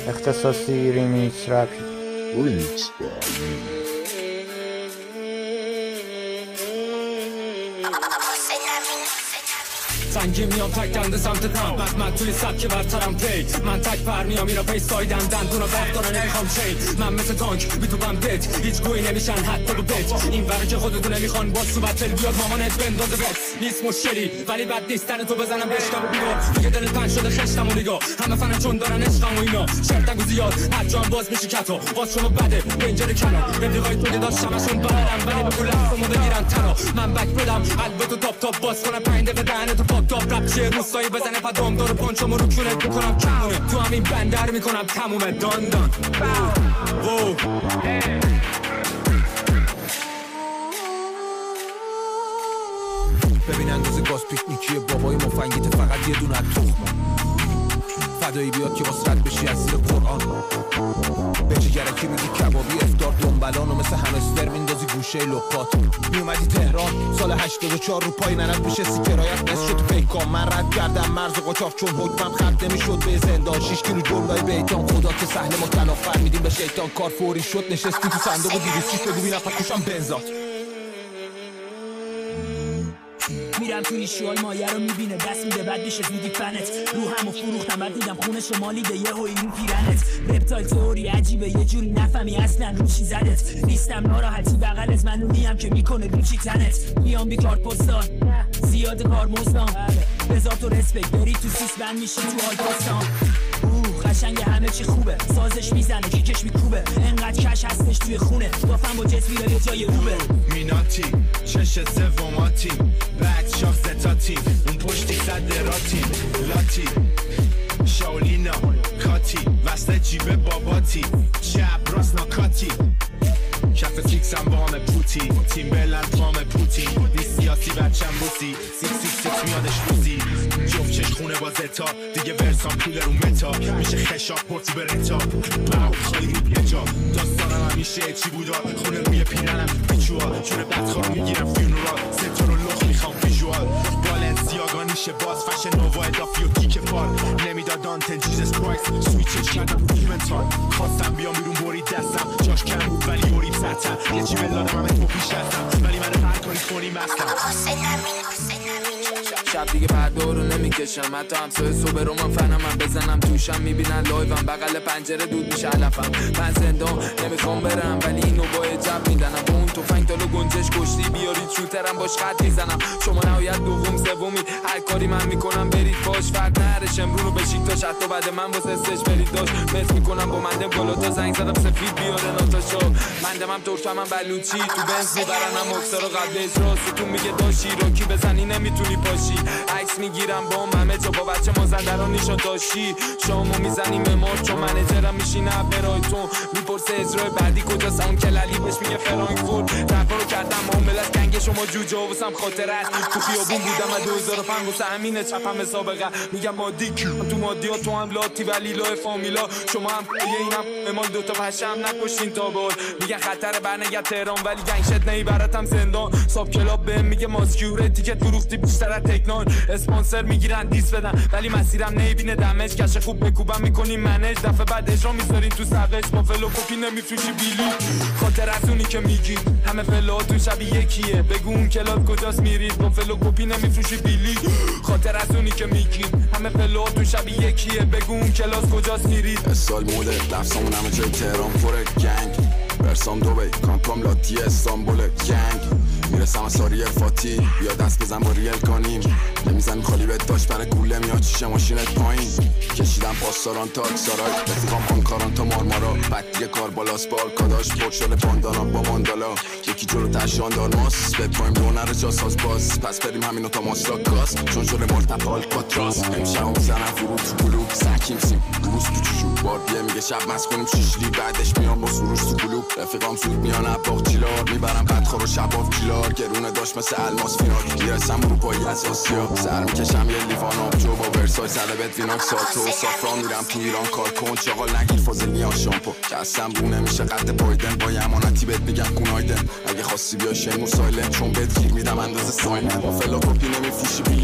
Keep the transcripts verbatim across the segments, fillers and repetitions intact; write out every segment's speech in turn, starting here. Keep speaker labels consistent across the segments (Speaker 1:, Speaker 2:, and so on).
Speaker 1: اختصاصی ریمیکس رپی
Speaker 2: ریمیکس
Speaker 3: سنگین میام تک دنده سمت تم من, من توی سبک برترم پی من تک پر میام میرا پی سایدن دندون و برداره نمیخوام چین من مثل تانک میتوبم بت هیچ گوی نمیشن حتی رو بت این ورا که خودتون نمیخوان باز تو بتل بیاد مامانت بندازه بت نیست مشکلی ولی بد نیستن تو بزنم بشکم و بیار دیگه دل تنگ شده خشتم و نگاه همه فنم چون دارن عشقم و اینا شرطنگو زیاد هر جام باز میشه کتا باز شما بده پنجره کنار رفیقای تو که داشتم اشون برم ولی به کل لفظمو بگیرن تنها من بک بدم البته تاپ تاپ باز کنم پنج دقیقه دهنتو پاک تاپ رپ چیه روستایی بزنه پدام داره پانچامو رو کونت میکنم کمونه تو همین بندر میکنم تمومه دان دان وو
Speaker 4: ببین اندازه گاز پیکنیکیه بابای مفنگیت فقط یه دونه تخمه فدایی بیاد که باز رد بشی از زیر قرآن به جگرکی میگی کبابی افتار دنبلان و مثل همستر میندازی گوشه لقات میومدی تهران سال هشتاد و چهار رو پای ننت میشه سیکرایت نست شد تو پیکان من رد کردم مرز و قاچاق چون حکمم خط نمیشد به زندان شیش کیلو جلوی بیتان خدا که سهل ما کلافر میدیم به شیطان کار فوری شد نشستی تو صندوق و دیویس چیش بگو بینم پکوشم بنزات
Speaker 5: میرم توی شوال مایه رو میبینه دست میده بعد میشه زودی فنت رو همو فروختم بعد دیدم خونه شمالی ده یه هوی رو پیرنت رپتایل تئوری عجیبه یه جوری نفهمی اصلا رو چی زدت نیستم ناراحتی بغلت من اونیم که میکنه رو چی تنت میام بی کارت پستان زیاد کار مزدان بذار تو رسپکت بری تو سیس بند میشی تو حال پستان قشنگ همه چی خوبه سازش میزنه کیکش میکوبه انقدر کش هستش توی خونه دافم با جت میره یه جای اوبه
Speaker 6: میناتی چش سوماتی بعد شاخ زتاتی اون پشتی صد راتی لاتی شاولینا کاتی وسط جیب باباتی چپ راست ناکاتی کف فیکسم با همه پوتی تیم بلند تام پوتی نیست سیاسی بچم بوسی سیک سیک سیک میادش روزی جفت چش خونه با زتا دیگه ورسان پول رو متا میشه خشاب پرتی به رتا باو خیلی یه جا داستانم همیشه چی بودا خونه روی پیرنم بیچوها چون بدخواه میگیرم فیونورال ستا رو لخ میخوام ویژوال بالنسیاگا نیشه باز فش نووا ادافی و کیک پار نمیدادان تن جیزس کرایس سویچش کردم ایمنتال خواستم بیام بیرون بری دستم جاش کم بود ولی بریم سطح یه چی بلادم همه تو پیش هستم ولی منو هر کاری کنیم هستم
Speaker 7: شب دیگه پرده رو نمیکشم حتی همسایه صبح رو من فنم من بزنم توشم میبینن لایوم بغل پنجره دود میشه علفم من زندان نمیخوام برم ولی اینو با عجب میدنم با اون توفنگ دالو گنجش کشتی بیارید شوترم باش خط میزنم شما نهایت دوم سومی هر کاری من میکنم برید باش فرق نرش امرو رو بشید تا شد و بعد من واسه استش برید داشت مس میکنم با مندم بالا تا زنگ زدم سفید بیاره ناتاشا مندم هم ترکم هم بلوچی تو بنز میبرنم اکسا رو قبل اجرا ستون میگه داشی راکی بزنی نمیتونی پاشی عکس میگیرم با همه جا با بچه مازندران نیشان داشتی شامو میزنیم امار چون منیجرم میشینه برایتون میپرسه اجرای بعدی کجاست اون کلالی بهش میگه فرانکفورت رفا رو کردم معاملت گنگ شما جوجه و واسم خاطر است تو خیابون بودم از دو هزار و پنج واسه همینه چپم سابقه میگم مادی تو مادی ها تو هم لاتی ولی لای فامیلا شما هم یه اینم امان دوتا پشم نکشین تا بال میگن خطر برنگرد تهران ولی گنگ شد نیبرتم زندان ساب کلاب بهم میگه ماسکیوره تیکت فروختی بیشتر از تکنان اسپانسر میگیرن دیس بدن ولی مسیرم نمیبینه دمج کش خوب بکوبم میکنیم منج دفعه بعد اجرا میذارین تو سقش با فلو کپی نمیفروشی بیلی خاطر از اونی که میگی همه فلواتون شبیه یکیه بگو اون کلاب کجاست میرید با فلو کپی نمیفروشی بیلی خاطر از اونی که میگی همه فلواتون شبیه یکیه بگو اون کلاس کجاست میرید
Speaker 8: سال موده لفظامون همه جای تهران پره گنگ برسام دوبی کامپام لاتی استانبول گنگ میرسم از ساری فاتی بیا دست بزن با ریل کنیم نمیزنیم خالی بهت داشت برای گوله میاد چیشه ماشینت پایین کشیدم پاسداران تا اکسارای رفیقام آنکاران تا مارمارا بعد دیگه کار بالاس بار کاداش پرد شده پانداران با ماندالا یکی جلو تشان دار ماس به پایم رو نره جا ساز باز پس بریم همینو تا ماستا کاس چون شده مرتب آلکاتراس امشب هم میزنم فرو تو گلوب سکیم سیم روز تو چشو بار بیه میگه شب مست کنیم شیشلی بعدش میام با سروش تو گلوب رفیقام زود میان اباق چیلار میبرم بدخور و شباف کیلار گرونه داشت مثل الماس فینال میرسم اروپایی از آسیا سر میکشم یه لیوان آبجو با ورسای سر بد ویناک ساتو سافران میرم تو ایران کار کن چاقال نگیر فازلیان شامپو که اصلا بو نمیشه قد پایدن با یمانتی بهت میگم گونایدن اگه خواستی بیا شمو سایلن چون بهت گیر میدم اندازه ساینن با فلا کپی نمیفروشی بلیت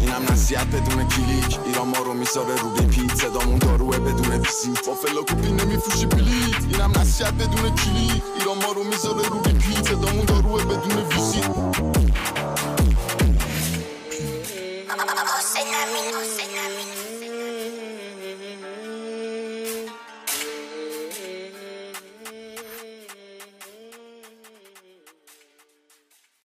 Speaker 8: اینم نصیحت بدون کلیک ایران ما رو میذاره رو ریپیت صدامون داروه بدون ویزیت با فلاکوپی نمیفروشی بلیت اینم نصیحت بدون کلیک ایران ما رو میذاره رو ریپیت صدامون داروه بدون ویزیت حسین امین حسین